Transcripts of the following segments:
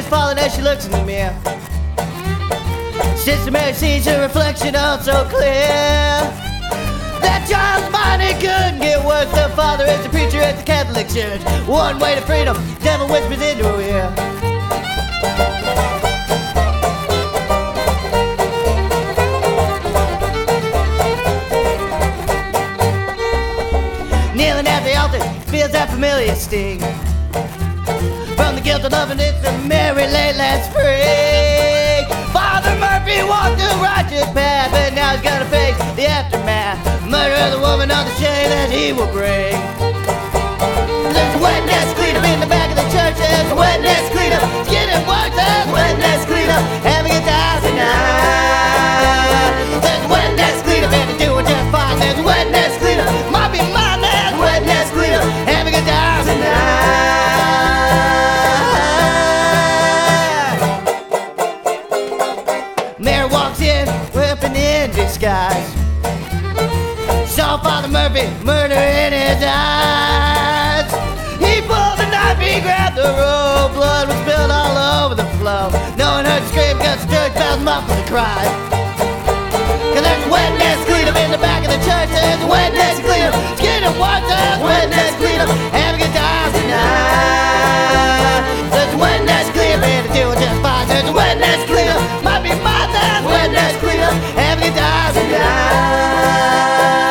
falling as she looks in the mirror. Sister Mary sees her reflection all so clear. That child's mind, it couldn't get worse. The father is the preacher at the Catholic Church. One way to freedom, devil whispers into her ear. Kneeling at the altar, feels that familiar sting from the guilt of loving. It's a merry late last spring. Father Murphy walked a righteous path, but now he's gotta face the aftermath. Murder of the woman on the shame that he will bring. There's a wet nest cleanup in the back of the church. There's a wet nest cleanup, it's getting worse. There's a wet nest cleanup, having a time tonight. There's a wet nest cleanup, and they're doing just fine. There's a wet nest cleanup, might be mine. There's a wet nest cleanup, having a time tonight. Mayor walks in, weapon in disguise. Saw Father Murphy, murder in his eyes. He pulled the knife, he grabbed the rope. Blood was spilled all over the floor. No one heard the scream, cause the church bells muffled the cry. Cause there's a wet nest cleanup in the back of the church. There's a wet nest cleanup, it's getting worse. There's a wet nest cleanup, having a good time tonight. There's a wet nest cleanup, and they're doing just fine. There's a wet nest cleanup, might be mine. There's a wet nest cleanup, having a good time tonight.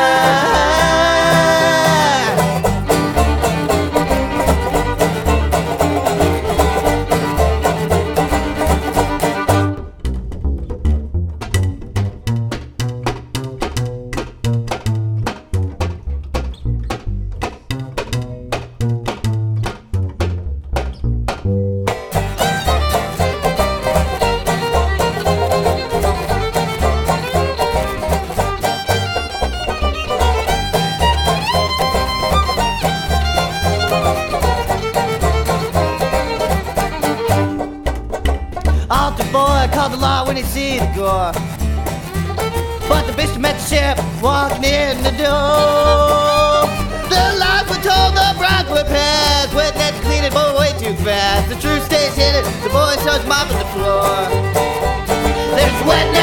Altar boy called the law when he see the gore, but the bishop met the sheriff walking in the door. The lies were told, the bribes were passed. Wet net clean it, boy, way too fast. The truth stays hidden, the boy starts mopping the floor. There's wet